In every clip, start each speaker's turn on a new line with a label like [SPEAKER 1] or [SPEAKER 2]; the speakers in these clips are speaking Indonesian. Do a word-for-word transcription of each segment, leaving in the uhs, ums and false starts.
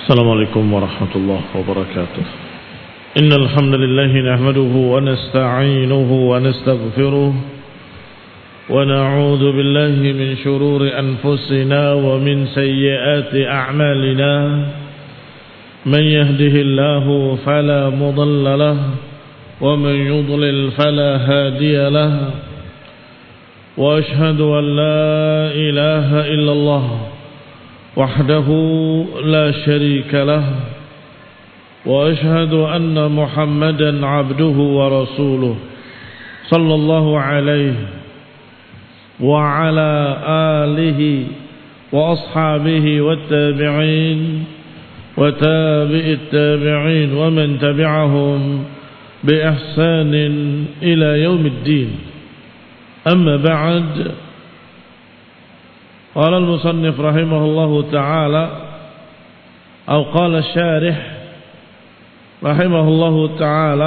[SPEAKER 1] السلام عليكم ورحمة الله وبركاته. إن الحمد لله نحمده ونستعينه ونستغفره ونعوذ بالله من شرور أنفسنا ومن سيئات أعمالنا. من يهده الله فلا مضل له ومن يضلل فلا هادي له. وأشهد أن لا إله إلا الله وحده لا شريك له. وأشهد أن محمدا عبده ورسوله صلى الله عليه وعلى آله وأصحابه والتابعين وتابع التابعين ومن تبعهم بإحسان إلى يوم الدين. أما بعد، قال المصنف رحمه الله تعالى أو قال الشارح رحمه الله تعالى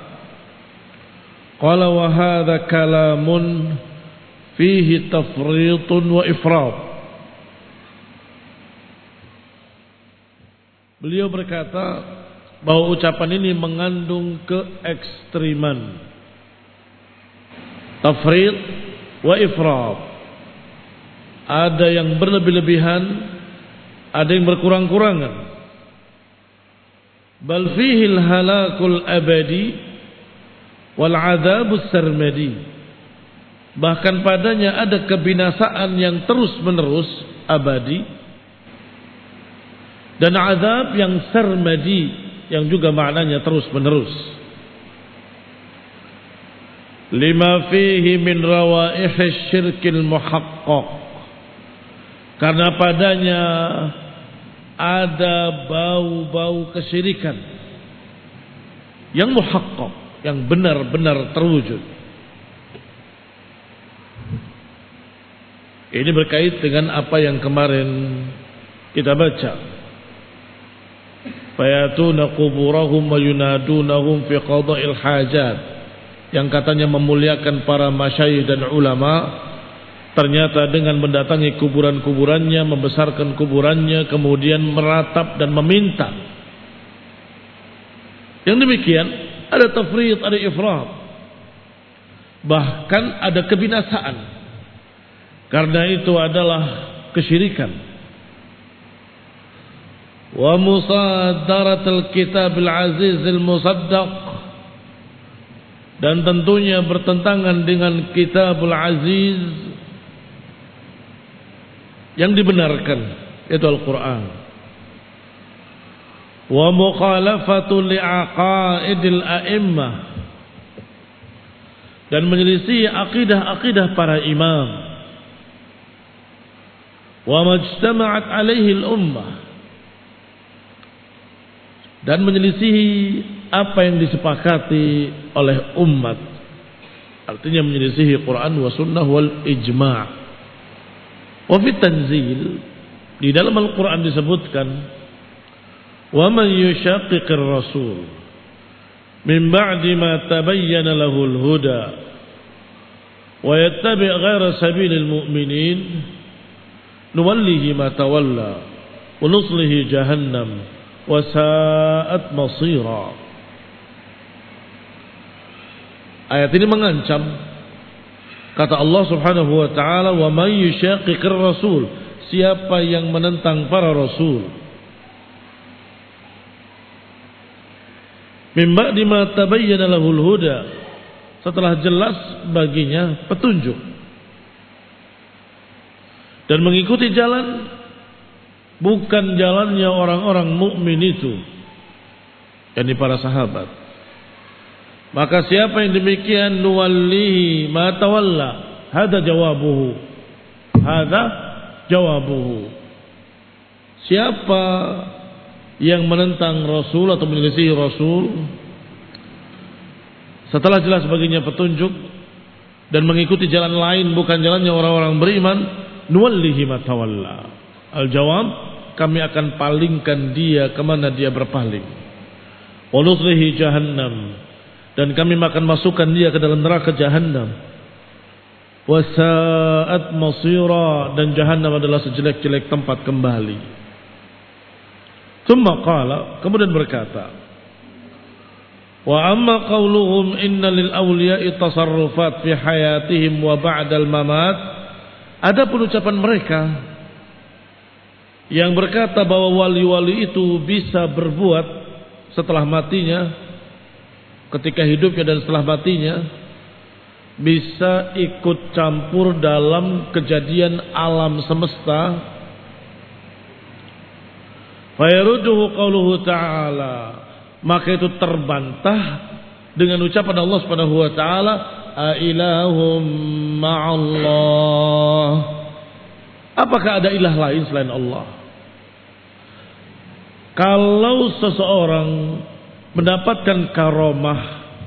[SPEAKER 1] قال وهذا كلام فيه تفريط وإفراط. Beliau berkata bahwa ucapan ini mengandung keekstriman, tafrid wa ifrat. Ada yang berlebih-lebihan, ada yang berkurang-kurangan. Bal fihi al-halakul abadi wal adzabus sarmadi. Bahkan padanya ada kebinasaan yang terus-menerus abadi dan azab yang sarmadi yang juga maknanya terus-menerus. Lima fihi min rawaihish syirkil muhaqqaq. Karena padanya ada bau-bau kesyirikan yang muhaqqaq, yang benar-benar terwujud. Ini berkait dengan apa yang kemarin kita baca. Fayatuna quburahum wa yunadunahum fi qada'il hajat, yang katanya memuliakan para masyayikh dan ulama, ternyata dengan mendatangi kuburan-kuburannya, membesarkan kuburannya, kemudian meratap dan meminta. Yang demikian ada tafrid, ada ifrat, bahkan ada kebinasaan. Karena itu adalah kesyirikan. Wa musadaratul kitabil azizil musaddaq, dan tentunya bertentangan dengan kitabul aziz yang dibenarkan, yaitu Al-Quran. Wa mukhalafatu li'aqaidil a'immah, dan menyelisih akidah-akidah para imam. Wa majtama'at alaihi al-ummah, dan menyelisih apa yang disepakati oleh umat. Artinya menyelisih Quran wa sunnah wal ijma'. Wa fi tanzil, di dalam Al-Quran disebutkan, wa man yushaqiqir rasul min ba'di ma tabayyana lahul huda wa yattabi' ghayra sabilil mu'minin nuwallihi ma tawalla wa nuslihi jahannam wa sa'at masira. Ayat ini mengancam, kata Allah Subhanahu wa taala, wa may yushaqiqir rasul, siapa yang menentang para rasul, min ba'di ma tabayyana lahul huda, setelah jelas baginya petunjuk, dan mengikuti jalan bukan jalannya orang-orang mukmin itu, yakni para sahabat. Maka siapa yang demikian, nuwallihi ma tawalla, hada jawabuhu, hada jawabuhu. Siapa yang menentang Rasul atau menyelisih Rasul setelah jelas baginya petunjuk dan mengikuti jalan lain bukan jalannya orang-orang beriman, nuwallihi ma tawalla. Al-jawab, kami akan palingkan dia kemana dia berpaling. Wa nuslihi jahannam, dan kami akan masukkan dia ke dalam neraka jahannam. Wasa'at masira, dan jahannam adalah sejelek-jelek tempat kembali. Tsumma qala, kemudian berkata, wa amma qauluhum inna lil awliya'i tasarrufat fi hayatihim wa ba'dal mamat. Adapun ucapan mereka yang berkata bahwa wali-wali itu bisa berbuat setelah matinya, ketika hidupnya dan setelah matinya, bisa ikut campur dalam kejadian alam semesta. Fayaruduhu qauluhu ta'ala, maka itu terbantah dengan ucapan Allah Subhanahu wa taala, a ilahum ma'allah. Apakah ada ilah lain selain Allah? Kalau seseorang mendapatkan karomah,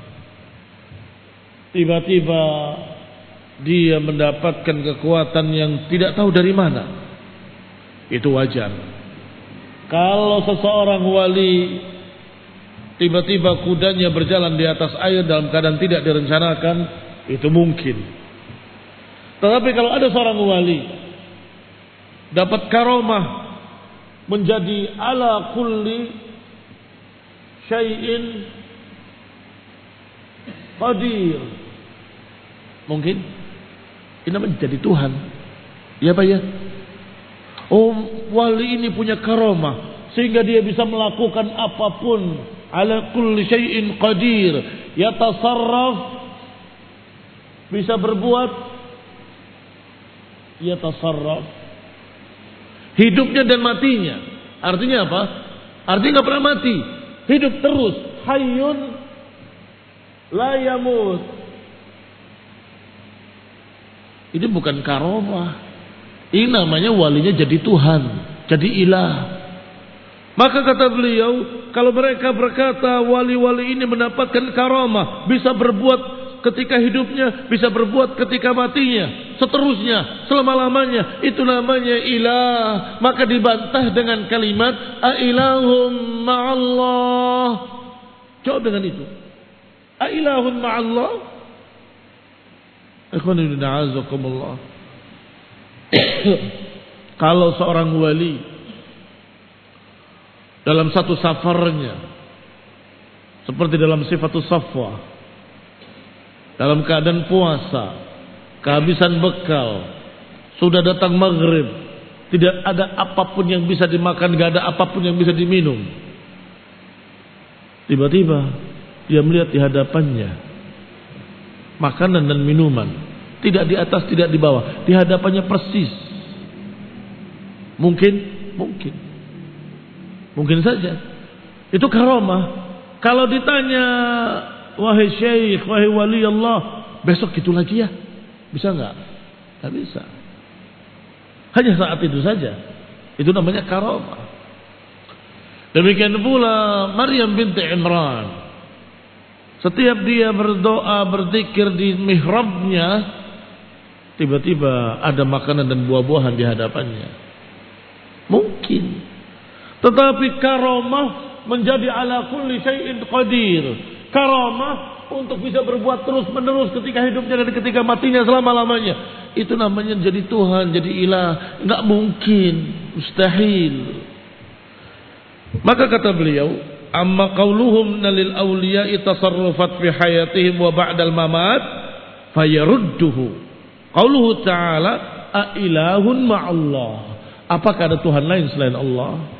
[SPEAKER 1] tiba-tiba dia mendapatkan kekuatan yang tidak tahu dari mana, itu wajar. Kalau seseorang wali tiba-tiba kudanya berjalan di atas air dalam keadaan tidak direncanakan, itu mungkin. Tetapi kalau ada seorang wali dapat karomah menjadi ala kulli syai'in qadir, mungkin ini namanya jadi Tuhan. Ya Pak ya? Oh, wali ini punya karomah sehingga dia bisa melakukan apapun. Ala kulli syai'in qadir, yatasarraf, bisa berbuat, yatasarraf, hidupnya dan matinya. Artinya apa? Artinya nggak pernah mati, hidup terus, hayyun la yamut. Ini bukan karomah, ini namanya walinya jadi Tuhan, jadi ilah. Maka kata beliau, kalau mereka berkata wali-wali ini mendapatkan karamah, bisa berbuat ketika hidupnya, bisa berbuat ketika matinya, seterusnya, selama-lamanya, itu namanya ilah. Maka dibantah dengan kalimat ailahum ma'allah. Jawab dengan itu, ailahum ma'allah. Ikhwanuddin a'azakumullah. Kalau seorang wali dalam satu safarnya, seperti dalam sifatus safwa, dalam keadaan puasa, kehabisan bekal, sudah datang maghrib, tidak ada apapun yang bisa dimakan, tidak ada apapun yang bisa diminum. Tiba-tiba dia melihat di hadapannya makanan dan minuman, tidak di atas, tidak di bawah, di hadapannya persis. Mungkin, mungkin. Mungkin saja. Itu karamah. Kalau ditanya, wahai syekh, wahai wali Allah, besok gitu lagi ya? Bisa enggak? Enggak bisa. Hanya saat itu saja. Itu namanya karamah. Demikian pula Maryam binti Imran. Setiap dia berdoa, berzikir di mihrabnya, tiba-tiba ada makanan dan buah-buahan di hadapannya. Mungkin. Tetapi karamah menjadi ala kulli syai'in qadir. Karamah untuk bisa berbuat terus menerus ketika hidupnya dan ketika matinya, selama-lamanya. Itu namanya jadi Tuhan, jadi ilah. Enggak mungkin, mustahil. Maka kata beliau, amma qauluhum lil awliya'i tasarrufat fi hayatihim wa ba'dal mamat fayarudduhu qauluhu ta'ala a ilahun ma'allah. Apakah ada Tuhan lain selain Allah?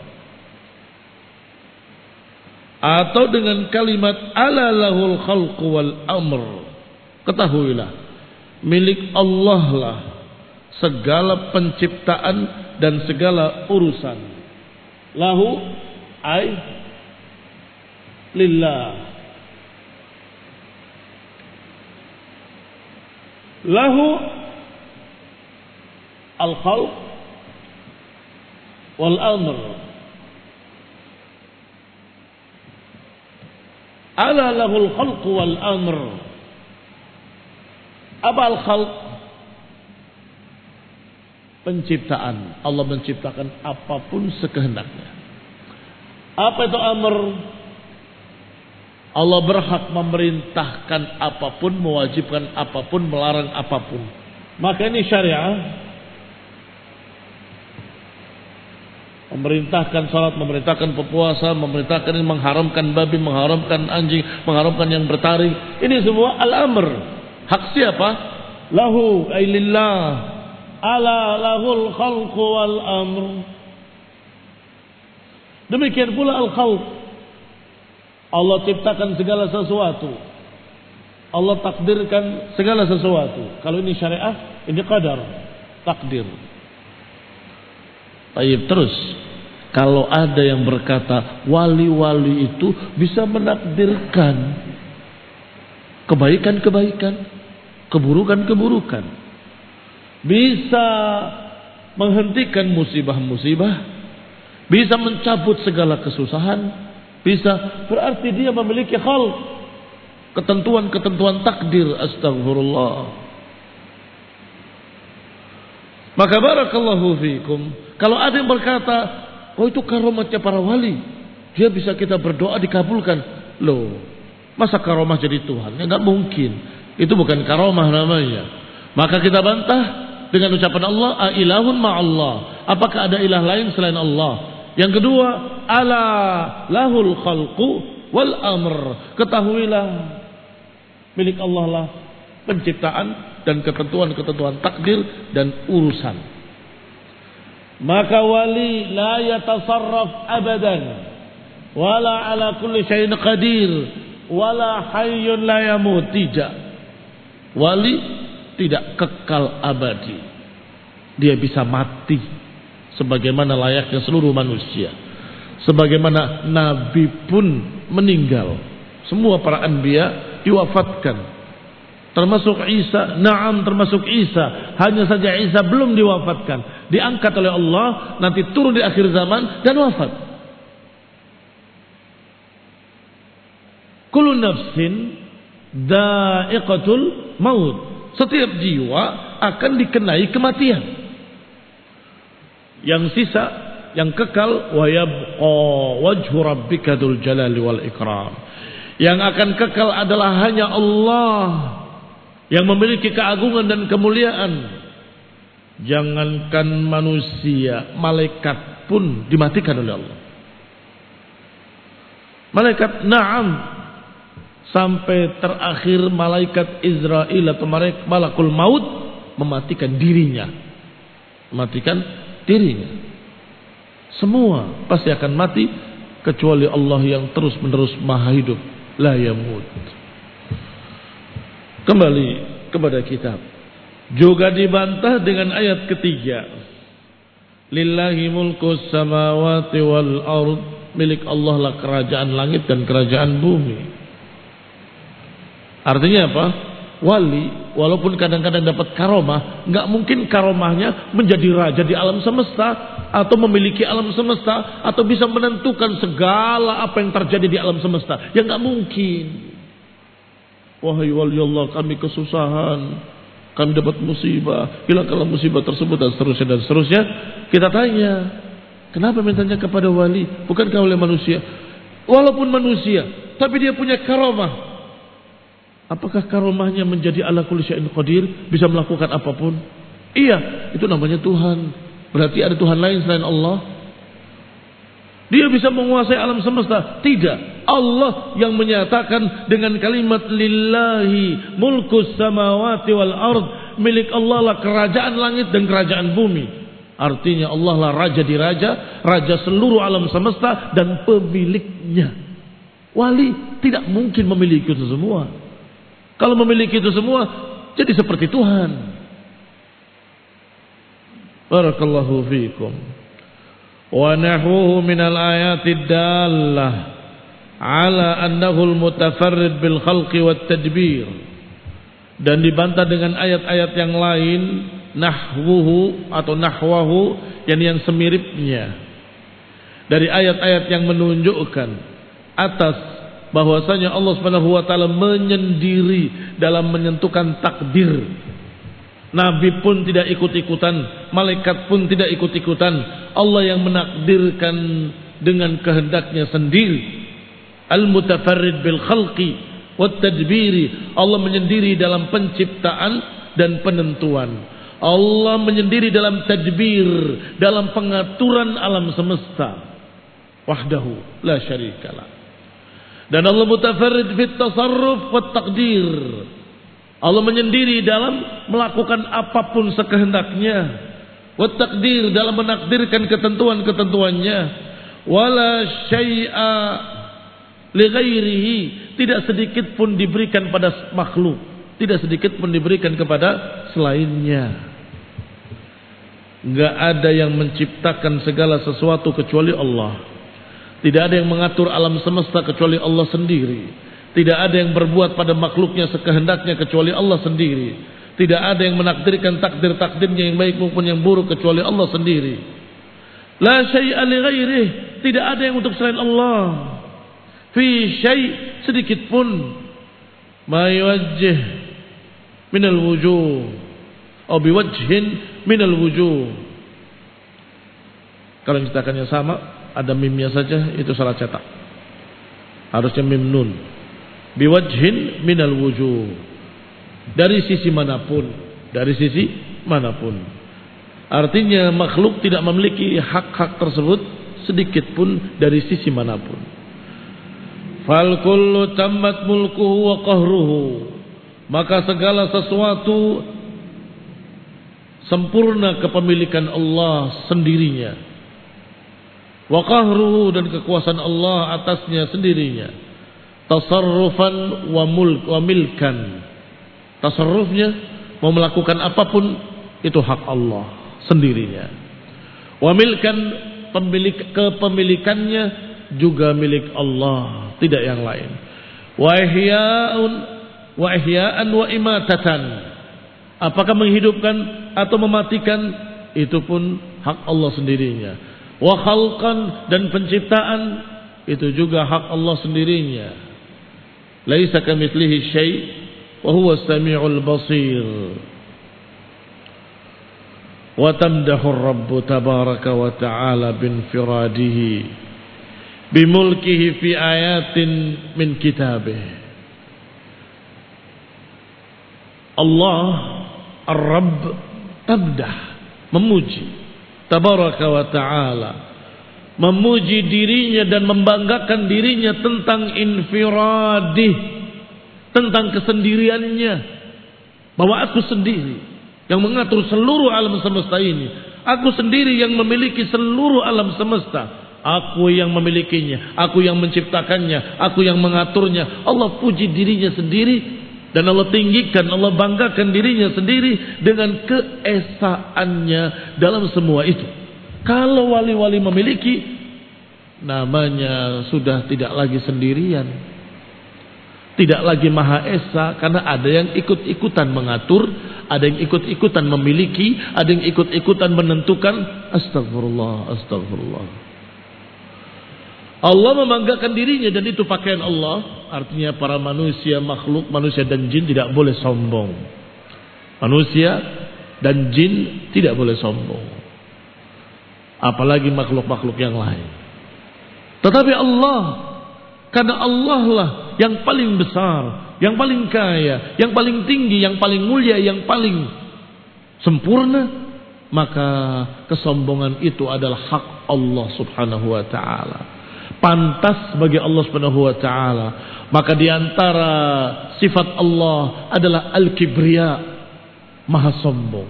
[SPEAKER 1] Atau dengan kalimat ala lahul khalqu wal amr. Ketahuilah, milik Allah lah segala penciptaan dan segala urusan. Lahu ay lillah. Lahu al khalq wal amr. Ala lahul khalq wal amr. Apa al khalq? Penciptaan. Allah menciptakan apapun sekehendaknya. Apa itu amr? Allah berhak memerintahkan apapun, mewajibkan apapun, melarang apapun. Maka ini syariah. Memerintahkan salat, memerintahkan berpuasa, memerintahkan mengharamkan babi, mengharamkan anjing, mengharamkan yang bertaring. Ini semua al-amr. Hak siapa? Lahu ay lillah. Ala lahul khalqu wal amr. Demikian pula al-khalq. Allah ciptakan segala sesuatu. Allah takdirkan segala sesuatu. Kalau ini syariah, ini qadar, takdir. Baik, terus kalau ada yang berkata wali-wali itu bisa menakdirkan kebaikan-kebaikan, keburukan-keburukan, bisa menghentikan musibah-musibah, bisa mencabut segala kesusahan, bisa, berarti dia memiliki khalq, ketentuan-ketentuan takdir. Astagfirullah. Maka barakallahu fikum, kalau ada yang berkata, oh itu karomatnya para wali, dia bisa kita berdoa dikabulkan. Loh, masa karomah jadi Tuhan? Ya enggak mungkin. Itu bukan karomah namanya. Maka kita bantah dengan ucapan Allah, a ilahun ma'allah. Apakah ada ilah lain selain Allah? Yang kedua, ala lahul khalqu wal amr. Ketahuilah, milik Allah lah penciptaan dan ketentuan-ketentuan takdir dan urusan. Maka wali la yatasarraf abadan, wala ala kulli syai'in qadir, wala hayyun la yamut. Tidak. Wali tidak kekal abadi. Dia bisa mati sebagaimana layaknya seluruh manusia. Sebagaimana nabi pun meninggal. Semua para anbiya diwafatkan. Termasuk Isa, na'am termasuk Isa. Hanya saja Isa belum diwafatkan. Diangkat oleh Allah, nanti turun di akhir zaman dan wafat. Kullu nafsin dha'iqatul maut. Setiap jiwa akan dikenai kematian. Yang sisa, yang kekal, wa yabqa wajhu rabbika dzul jalali wal ikram. Yang akan kekal adalah hanya Allah yang memiliki keagungan dan kemuliaan. Jangankan manusia, malaikat pun dimatikan oleh Allah. Malaikat, na'am, sampai terakhir malaikat Israel atau malakul maut mematikan dirinya. Mematikan dirinya. Semua pasti akan mati kecuali Allah yang terus menerus maha hidup, la yamut. Kembali kepada kitab. Juga dibantah dengan ayat ketiga. Lillahi mulkus samawati wal ard. Milik Allah lah kerajaan langit dan kerajaan bumi. Artinya apa? Wali walaupun kadang-kadang dapat karomah, nggak mungkin karomahnya menjadi raja di alam semesta atau memiliki alam semesta atau bisa menentukan segala apa yang terjadi di alam semesta. Ya nggak mungkin. Wahai wali Allah, kami kesusahan, kami dapat musibah, hilangkanlah musibah tersebut dan seterusnya dan seterusnya. Kita tanya, kenapa mintanya kepada wali, bukankah oleh manusia? Walaupun manusia, tapi dia punya karomah. Apakah karomahnya menjadi ala kulli syai'in qadir, bisa melakukan apapun? Iya, itu namanya Tuhan. Berarti ada Tuhan lain selain Allah? Dia bisa menguasai alam semesta? Tidak. Allah yang menyatakan dengan kalimat lillahi mulkus samawati wal ard. Milik Allah lah kerajaan langit dan kerajaan bumi. Artinya Allah lah raja di raja, raja seluruh alam semesta dan pemiliknya. Wali tidak mungkin memiliki itu semua. Kalau memiliki itu semua, jadi seperti Tuhan. Barakallahu fiikum. Wa nahwuhu minal ayatid dallah ala annahu al-mutafarrid bil khalqi wat tadbir. Dan dibantah dengan ayat-ayat yang lain, nahwuhu atau nahwahu, yang yang semiripnya dari ayat-ayat yang menunjukkan atas bahwasanya Allah Subhanahu wa taala menyendiri dalam menentukan takdir. Nabi pun tidak ikut-ikutan, malaikat pun tidak ikut-ikutan. Allah yang menakdirkan dengan kehendaknya sendiri. Al-mutafarrid bil khalqi wat tadbiri. Allah menyendiri dalam penciptaan dan penentuan. Allah menyendiri dalam tadbir, dalam pengaturan alam semesta. Wahdahu la syarikalah. Dan Allah mutafarrid fit tasarruf wat taqdir. Allah menyendiri dalam melakukan apapun sekehendaknya. Wat taqdir, dalam menakdirkan ketentuan-ketentuannya. Wala syai'a li ghairihi, tidak sedikit pun diberikan pada makhluk, tidak sedikit pun diberikan kepada selainnya. Enggak ada yang menciptakan segala sesuatu kecuali Allah. Tidak ada yang mengatur alam semesta kecuali Allah sendiri. Tidak ada yang berbuat pada makhluknya sekehendaknya kecuali Allah sendiri. Tidak ada yang menakdirkan takdir-takdirnya yang baik maupun yang buruk kecuali Allah sendiri. La syai'a li ghairihi, tidak ada yang untuk selain Allah. Fi syai', sedikit pun. Ma yuwajjih minal wujuh, atau biwajhin minal wujuh. Kalau cetakannya sama, ada mimnya saja, itu salah cetak. Harusnya mim nun. Biwajhin minal wujuh, dari sisi manapun, dari sisi manapun. Artinya makhluk tidak memiliki hak-hak tersebut sedikit pun dari sisi manapun. Fal kullu tammat mulkuhu wa qahruhu, maka segala sesuatu sempurna kepemilikan Allah sendirinya. Wa qahruhu, dan kekuasaan Allah atasnya sendirinya. Tasarrufan wa mulk wa milkan. Tasarrufnya, mau melakukan apapun itu hak Allah sendirinya. Wa milkan, pemilik kepemilikannya juga milik Allah, tidak yang lain. Wa ihya'un wa ihya'an wa imatatan, apakah menghidupkan atau mematikan itu pun hak Allah sendirinya. Wa khalqan, dan penciptaan itu juga hak Allah sendirinya. Laisa kamitslihi syai' wa huwa as-sami'ul basir. Wa tamdahu ar-rabb tabaraka wa ta'ala binfiradihi bimulkihi fi ayatin min kitabih. Allah ar-rabb tabdah, memuji, tabaraka wa ta'ala, memuji dirinya dan membanggakan dirinya tentang infiradih, tentang kesendiriannya, bahwa aku sendiri yang mengatur seluruh alam semesta ini, aku sendiri yang memiliki seluruh alam semesta, aku yang memilikinya, aku yang menciptakannya, aku yang mengaturnya. Allah puji dirinya sendiri dan Allah tinggikan, Allah banggakan dirinya sendiri dengan keesaannya dalam semua itu. Kalau wali-wali memiliki, namanya sudah tidak lagi sendirian, tidak lagi Maha Esa, karena ada yang ikut-ikutan mengatur, ada yang ikut-ikutan memiliki, ada yang ikut-ikutan menentukan. Astagfirullah, astagfirullah. Allah membanggakan dirinya dan itu pakaian Allah. Artinya para manusia, makhluk, manusia dan jin tidak boleh sombong. Manusia dan jin tidak boleh sombong, apalagi makhluk-makhluk yang lain. Tetapi Allah, karena Allah lah yang paling besar, yang paling kaya, yang paling tinggi, yang paling mulia, yang paling sempurna, maka kesombongan itu adalah hak Allah subhanahu wa ta'ala. Pantas bagi Allah subhanahu wa ta'ala. Maka diantara sifat Allah adalah al-kibriya, maha sombong.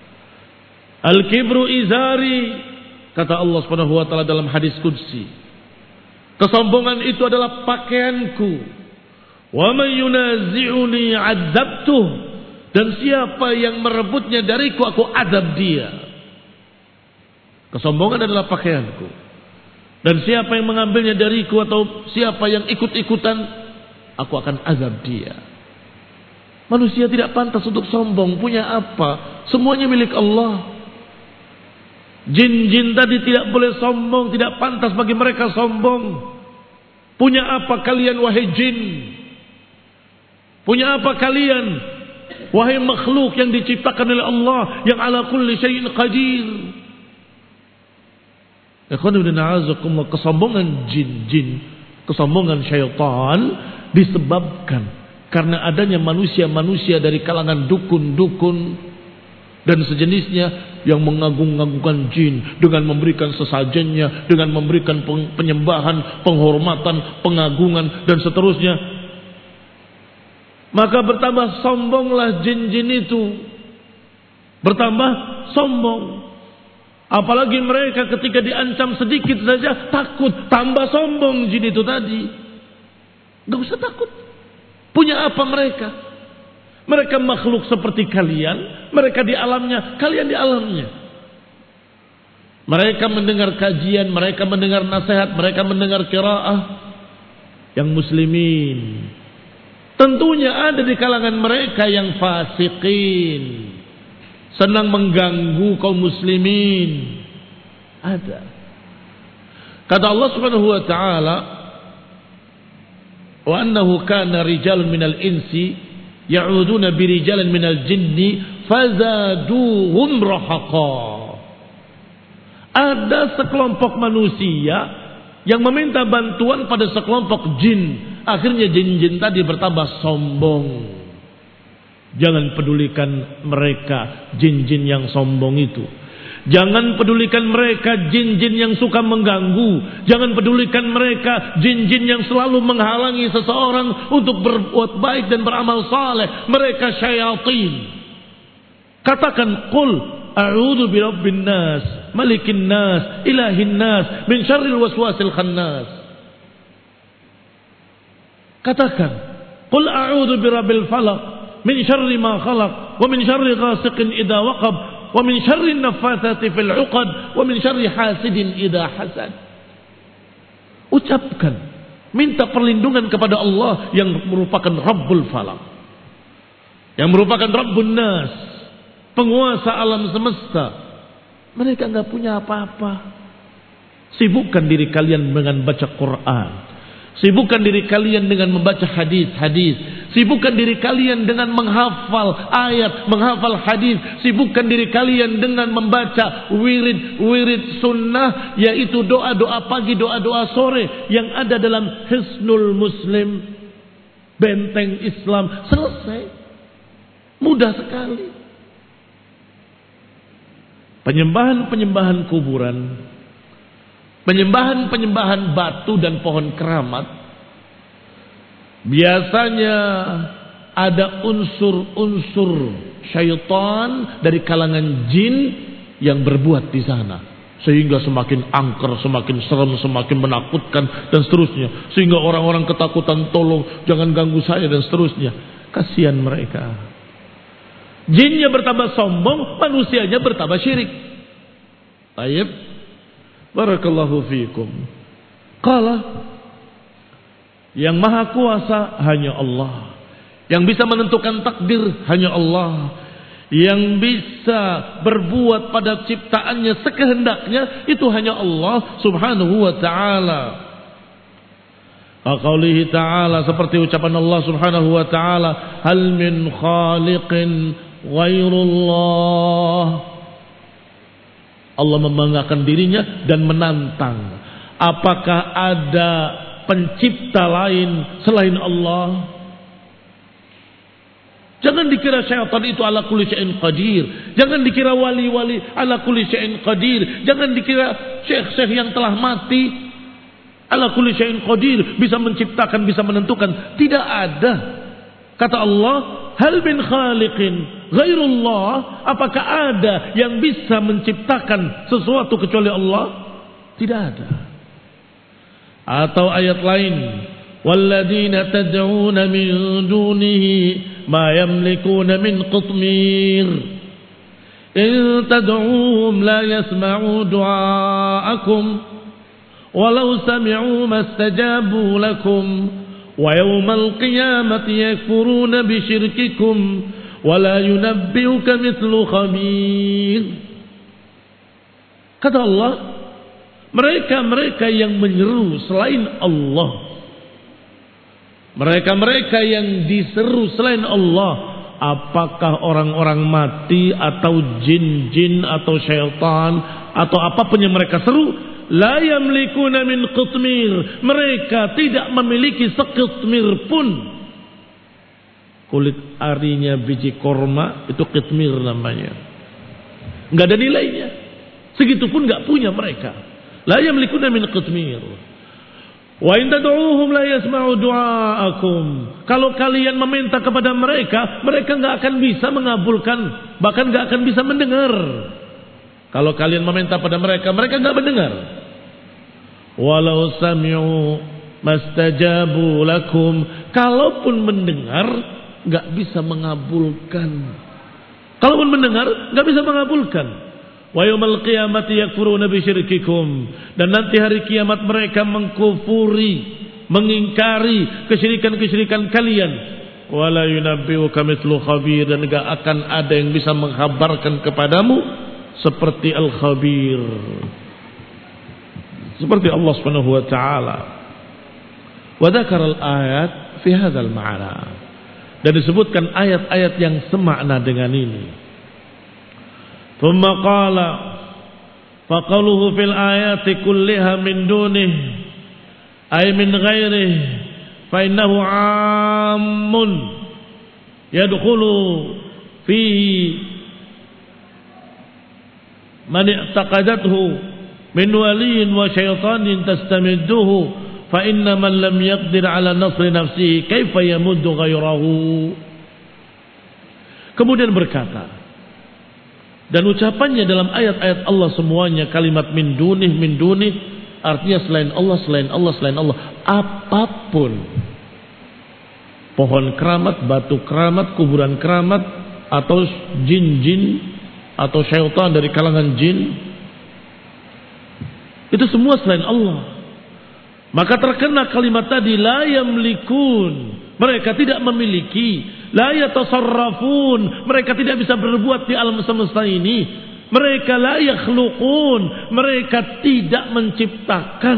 [SPEAKER 1] Al-kibru izari, kata Allah subhanahu wa ta'ala dalam hadis qudsi, kesombongan itu adalah pakaianku. Wa man yunazi'uni 'adzabtuh, dan siapa yang merebutnya dariku aku azab dia. Kesombongan adalah pakaianku, dan siapa yang mengambilnya dariku atau siapa yang ikut-ikutan, aku akan azab dia. Manusia tidak pantas untuk sombong. Punya apa? Semuanya milik Allah. Jin-jin tadi tidak boleh sombong, tidak pantas bagi mereka sombong. Punya apa kalian wahai jin? Punya apa kalian wahai makhluk yang diciptakan oleh Allah, yang ala kulli syai'in qadir? Kesombongan jin-jin, kesombongan syaitan disebabkan karena adanya manusia-manusia dari kalangan dukun-dukun dan sejenisnya yang mengagung-agungkan jin dengan memberikan sesajennya, dengan memberikan penyembahan, penghormatan, pengagungan dan seterusnya. Maka bertambah sombonglah jin-jin itu. Bertambah sombong. Apalagi mereka ketika diancam sedikit saja takut, tambah sombong jin itu tadi. Gak usah takut. Punya apa mereka? Mereka makhluk seperti kalian. Mereka di alamnya, kalian di alamnya. Mereka mendengar kajian, mereka mendengar nasihat, mereka mendengar qiraah. Yang muslimin. Tentunya ada di kalangan mereka yang fasikin. Senang mengganggu kaum muslimin. Ada. Kata Allah Subhanahu wa taala, "Wa annahu kana rijalun minal insi ya'uduna birijalin minal jinni fazaduhum rahaqa." Ada sekelompok manusia yang meminta bantuan pada sekelompok jin. Akhirnya jin-jin tadi bertambah sombong. Jangan pedulikan mereka, jin-jin yang sombong itu. Jangan pedulikan mereka, jin-jin yang suka mengganggu. Jangan pedulikan mereka, jin-jin yang selalu menghalangi seseorang untuk berbuat baik dan beramal saleh. Mereka syayatin. Katakan, qul a'udzu birabbin nas, malikin nas, ilahin nas, min syarril waswasil khannas. Katakan, qul a'udzu birabbil falaq, min syarri ma khalaq, wa min syarri ghasiqin idza waqab, wa min syarri naffatsati fil 'uqad, wa min syarri hasidin idza hasad. Ucapkan, minta perlindungan kepada Allah yang merupakan Rabbul Falaq, yang merupakan Rabbun Nas, penguasa alam semesta. Mereka enggak punya apa-apa. Sibukkan diri kalian dengan baca Quran. Sibukkan diri kalian dengan membaca hadis-hadis. Sibukkan diri kalian dengan menghafal ayat, menghafal hadis. Sibukkan diri kalian dengan membaca wirid-wirid sunnah, yaitu doa-doa pagi, doa-doa sore yang ada dalam Hisnul Muslim, benteng Islam. Selesai. Mudah sekali. Penyembahan-penyembahan kuburan, penyembahan-penyembahan batu dan pohon keramat, biasanya ada unsur-unsur syaitan dari kalangan jin yang berbuat di sana, sehingga semakin angker, semakin serem, semakin menakutkan dan seterusnya, sehingga orang-orang ketakutan, tolong jangan ganggu saya dan seterusnya. Kasihan mereka. Jinnya bertambah sombong, manusianya bertambah syirik. Baik. Barakallahu fiikum. Qala, yang maha kuasa hanya Allah. Yang bisa menentukan takdir hanya Allah. Yang bisa berbuat pada ciptaannya sekehendaknya itu hanya Allah Subhanahu wa ta'ala. Qaulihi ta'ala, seperti ucapan Allah Subhanahu wa ta'ala, hal min khaliqin ghairullah. Allah membanggakan dirinya dan menantang, apakah ada pencipta lain selain Allah? Jangan dikira syaitan itu ala kulli syai'in qadir. Jangan dikira wali-wali ala kulli syai'in qadir. Jangan dikira syekh-syekh yang telah mati ala kulli syai'in qadir, bisa menciptakan, bisa menentukan. Tidak ada. Kata Allah, hal min khaliqin ghairullah, apakah ada yang bisa menciptakan sesuatu kecuali Allah? Tidak ada. Atau ayat lain, walladzina tad'una min dunihi ma yamlikuna min qitmir in tad'uhum la yasma'u du'aakum walau sami'u mastajabu lakum wa yawmal qiyamati yakfuruna bisyirkikum wa la yunabbi'uka mithlu khabir. Kata Allah, mereka-mereka yang menyeru selain Allah, mereka-mereka yang diseru selain Allah, apakah orang-orang mati atau jin-jin atau syaitan atau apapun yang mereka seru, la yamlikuna min qitmir, mereka tidak memiliki seqitmir pun. Kulit arinya biji korma itu qitmir namanya. Nggak ada nilainya. Segitupun nggak punya mereka. La yamlikuna min qitmir. Wa in tad'uuhum la yasma'u du'aakum. Kalau kalian meminta kepada mereka, mereka nggak akan bisa mengabulkan, bahkan nggak akan bisa mendengar. Kalau kalian meminta pada mereka, mereka nggak mendengar. Walau sami'u mastajabu lakum. Kalaupun mendengar, nggak bisa mengabulkan. Kalaupun mendengar, nggak bisa mengabulkan. Wa yaumal qiyamati yakfuruna bi syirkikum. Dan nanti hari kiamat mereka mengkufuri, mengingkari kesyirikan-kesyirikan kalian. Wala yunabbi'uka mithlu khabir. Dan enggak akan ada yang bisa mengkhabarkan kepadamu seperti al-khabir. Seperti Allah Subhanahu wa taala. Wa dzakara al-ayat fi hadzal ma'na. Dan disebutkan ayat-ayat yang semakna dengan ini. ثم قال فقوله في الآيات كلها من دونه أي من غيره فإنه عام يدخل فيه من اعتقدته من ولي وشيطان تستمده فإن من لم يقدر على نصر نفسه كيف يمد غيره. Kemudian berkata, dan ucapannya dalam ayat-ayat Allah semuanya kalimat min dunih min dunih, artinya selain Allah, selain Allah, selain Allah, apapun, pohon keramat, batu keramat, kuburan keramat, atau jin-jin atau syaitan dari kalangan jin, itu semua selain Allah. Maka terkena kalimat tadi, la yamlikun, mereka tidak memiliki. La yatasarrafun, mereka tidak bisa berbuat di alam semesta ini. Mereka la yakhluqun, mereka tidak menciptakan.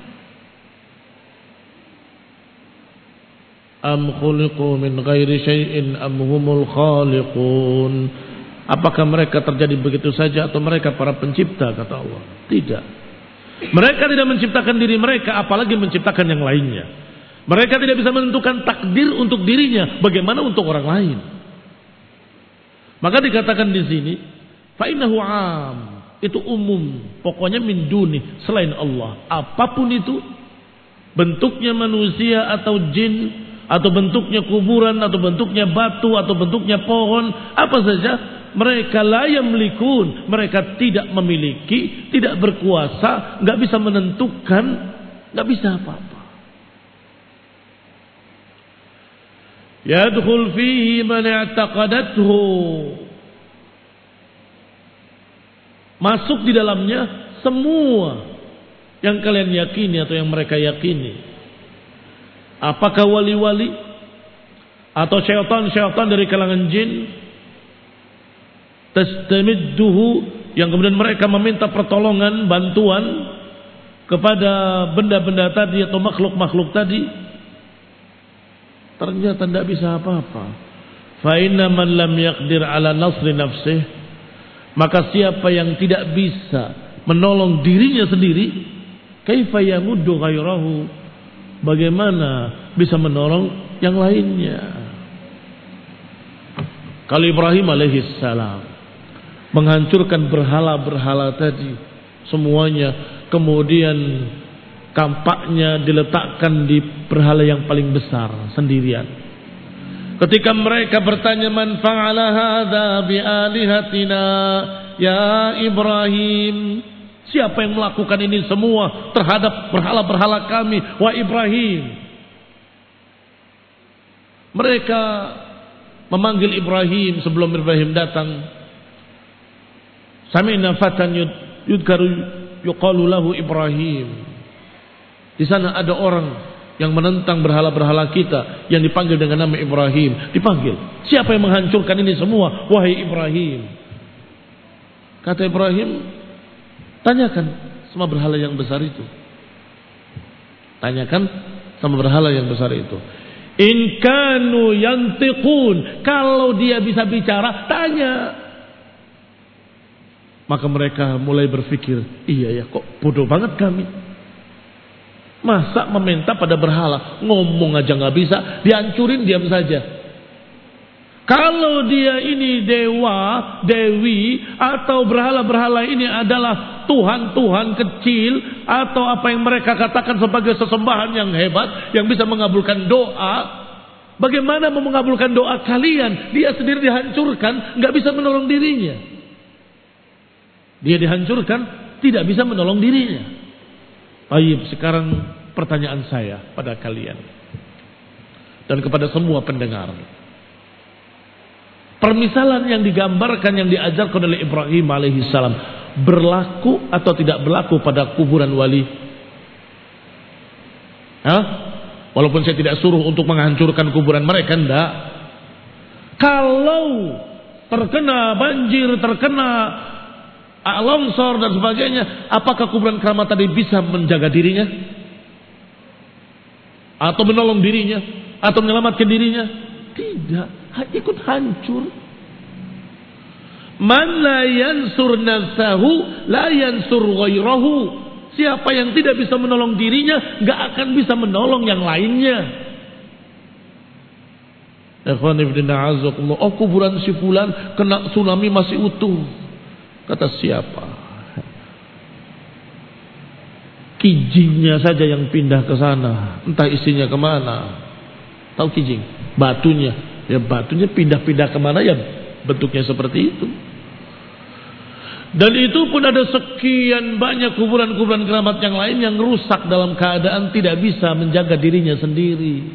[SPEAKER 1] Am khuliqu min ghairi syai'in am humul khaliqun. Apakah mereka terjadi begitu saja atau mereka para pencipta, kata Allah? Tidak. Mereka tidak menciptakan diri mereka, apalagi menciptakan yang lainnya. Mereka tidak bisa menentukan takdir untuk dirinya, bagaimana untuk orang lain. Maka dikatakan di sini, fa innahu 'am, itu umum, pokoknya min duni, selain Allah. Apapun itu, bentuknya manusia atau jin, atau bentuknya kuburan, atau bentuknya batu, atau bentuknya pohon, apa saja, mereka la yamlikun, mereka tidak memiliki, tidak berkuasa, nggak bisa menentukan, nggak bisa apa-apa. Yadkhul fihi man i'taqadathu, masuk di dalamnya semua yang kalian yakini atau yang mereka yakini. Apakah wali-wali atau syaitan-syaitan dari kalangan jin, tastamidduhu, yang kemudian mereka meminta pertolongan, bantuan kepada benda-benda tadi atau makhluk-makhluk tadi, ternyata tidak bisa apa-apa. Fa inna man lam yaqdir ala nasri nafsih, maka siapa yang tidak bisa menolong dirinya sendiri, kaifa yamuddu ghairahu, bagaimana bisa menolong yang lainnya. Kalau Ibrahim alaihi salam menghancurkan berhala-berhala tadi semuanya, kemudian kampaknya diletakkan di berhala yang paling besar sendirian. Ketika mereka bertanya, man fa'ala hadza bi alihatina ya Ibrahim, siapa yang melakukan ini semua terhadap berhala-berhala kami wahai Ibrahim? Mereka memanggil Ibrahim sebelum Ibrahim datang. Sami'na fatan yudkaru yuqalu lahu Ibrahim. Di sana ada orang yang menentang berhala-berhala kita yang dipanggil dengan nama Ibrahim. Dipanggil, siapa yang menghancurkan ini semua wahai Ibrahim? Kata Ibrahim, tanyakan sama berhala yang besar itu. Tanyakan sama berhala yang besar itu. In kanu yantiqun, kalau dia bisa bicara, tanya. Maka mereka mulai berpikir, iya ya, kok bodoh banget kami. Masa meminta pada berhala, ngomong aja nggak bisa, dihancurin diam saja. Kalau dia ini dewa, dewi, atau berhala-berhala ini adalah Tuhan-Tuhan kecil, atau apa yang mereka katakan sebagai sesembahan yang hebat, yang bisa mengabulkan doa, bagaimana mau mengabulkan doa kalian? Dia sendiri dihancurkan, nggak bisa menolong dirinya. Dia dihancurkan, tidak bisa menolong dirinya. Baik, sekarang pertanyaan saya pada kalian dan kepada semua pendengar. Permisalan yang digambarkan, yang diajarkan oleh Ibrahim alaihissalam, berlaku atau tidak berlaku pada kuburan wali? Hah? Walaupun saya tidak suruh untuk menghancurkan kuburan mereka, enggak. Kalau terkena banjir, terkena longsor dan sebagainya, apakah kuburan keramat tadi bisa menjaga dirinya? Atau menolong dirinya? Atau menyelamatkan dirinya? Tidak, ikut hancur. Man la yansur nafsahu la yansur ghairahu. Siapa yang tidak bisa menolong dirinya, gak akan bisa menolong yang lainnya. Ikhwan ibn a'azakumullah, oh kuburan si fulan kena tsunami masih utuh. Kata siapa? Kijingnya saja yang pindah ke sana, entah isinya kemana. Tahu kijing? Batunya, ya batunya pindah-pindah kemana, ya bentuknya seperti itu. Dan itu pun ada sekian banyak kuburan-kuburan keramat yang lain yang rusak dalam keadaan tidak bisa menjaga dirinya sendiri.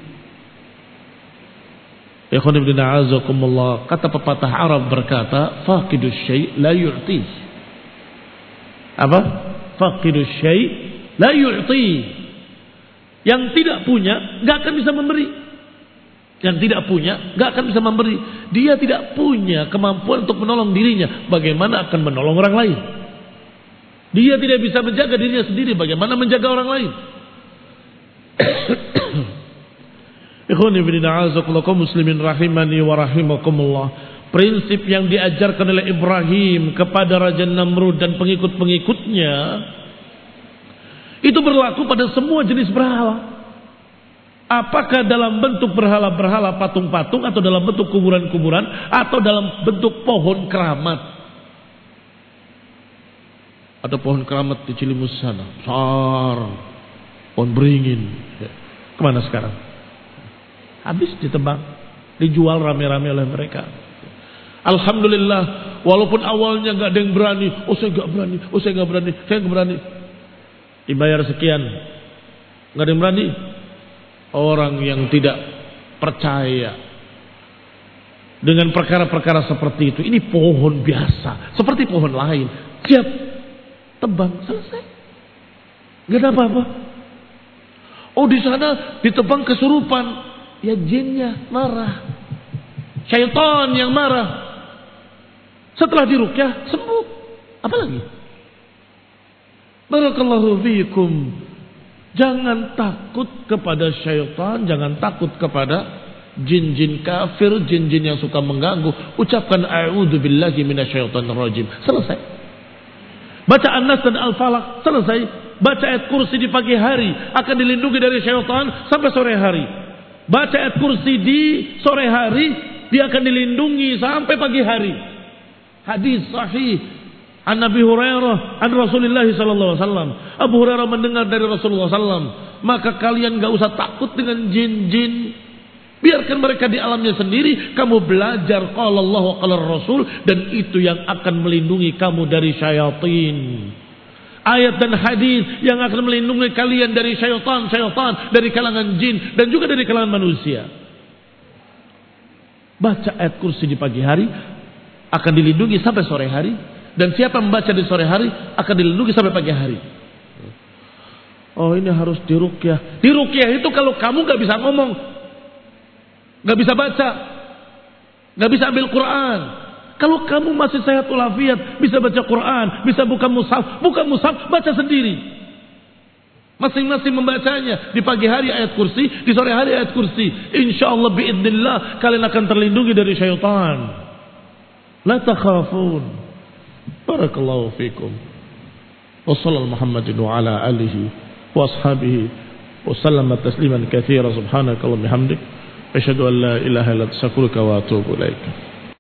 [SPEAKER 1] Ikhwan ibn a'azakumullah, kata pepatah Arab berkata, faqidus syai' la yu'ti. Apa? Faqidus syai' la yu'ti. Yang tidak punya gak akan bisa memberi. Yang tidak punya gak akan bisa memberi. Dia tidak punya kemampuan untuk menolong dirinya, bagaimana akan menolong orang lain? Dia tidak bisa menjaga dirinya sendiri, bagaimana menjaga orang lain? Ikhwan ibn a'azakumullah, kaum muslimin rahimani wa rahimakumullah. Prinsip yang diajarkan oleh Ibrahim kepada Raja Namrud dan pengikut-pengikutnya itu berlaku pada semua jenis berhala. Apakah dalam bentuk berhala-berhala, patung-patung, atau dalam bentuk kuburan-kuburan, atau dalam bentuk pohon keramat. Ada pohon keramat di Cilimus sana, besar, pohon beringin. Kemana sekarang? Habis ditebang, dijual rame-rame oleh mereka. Alhamdulillah, walaupun awalnya nggak ada yang berani, oh saya nggak berani, oh saya nggak berani, saya nggak berani. Dibayar sekian, nggak ada yang berani. Orang yang tidak percaya dengan perkara-perkara seperti itu, ini pohon biasa, seperti pohon lain, siap tebang, selesai, nggak ada apa-apa. Oh di sana ditebang kesurupan, ya jinnya marah, syaitan yang marah. Setelah diruqyah sembuh, apa lagi? Barakallahu fiikum. Jangan takut kepada syaitan, jangan takut kepada jin-jin kafir, jin-jin yang suka mengganggu. Ucapkan a'udzu billahi minasyaitonir rajim. Selesai. Baca An-Nas dan Al-Falaq, selesai. Baca ayat kursi di pagi hari, akan dilindungi dari syaitan sampai sore hari. Baca ayat kursi di sore hari, dia akan dilindungi sampai pagi hari. Hadis sahih an Nabi Hurairah an Rasulullah sallallahu alaihi wasallam. Abu Hurairah mendengar dari Rasulullah sallallahu alaihi wasallam, maka kalian enggak usah takut dengan jin-jin. Biarkan mereka di alamnya sendiri, kamu belajar qala Allah wa qala Rasul, dan itu yang akan melindungi kamu dari syaitan. Ayat dan hadis yang akan melindungi kalian dari syaitan-syaitan, dari kalangan jin dan juga dari kalangan manusia. Baca ayat kursi di pagi hari, akan dilindungi sampai sore hari. Dan siapa membaca di sore hari akan dilindungi sampai pagi hari. Oh ini harus diruqyah. Diruqyah itu kalau kamu gak bisa ngomong, gak bisa baca, gak bisa ambil Quran. Kalau kamu masih sehat walafiat, bisa baca Quran, bisa buka mushaf, buka mushaf, baca sendiri. Masing-masing membacanya. Di pagi hari ayat kursi, di sore hari ayat kursi. Insyaallah biidznillah kalian akan terlindungi dari syaitan. La takhafun. Barakallahu fikum. Wa sallallahu Muhammadin wa ala alihi wa ashabihi wa sallama tasliman katsira. Subhanakallahumma bihamdik Asyhadu an la ilaha illa anta astaghfiruka wa atubu ilaik.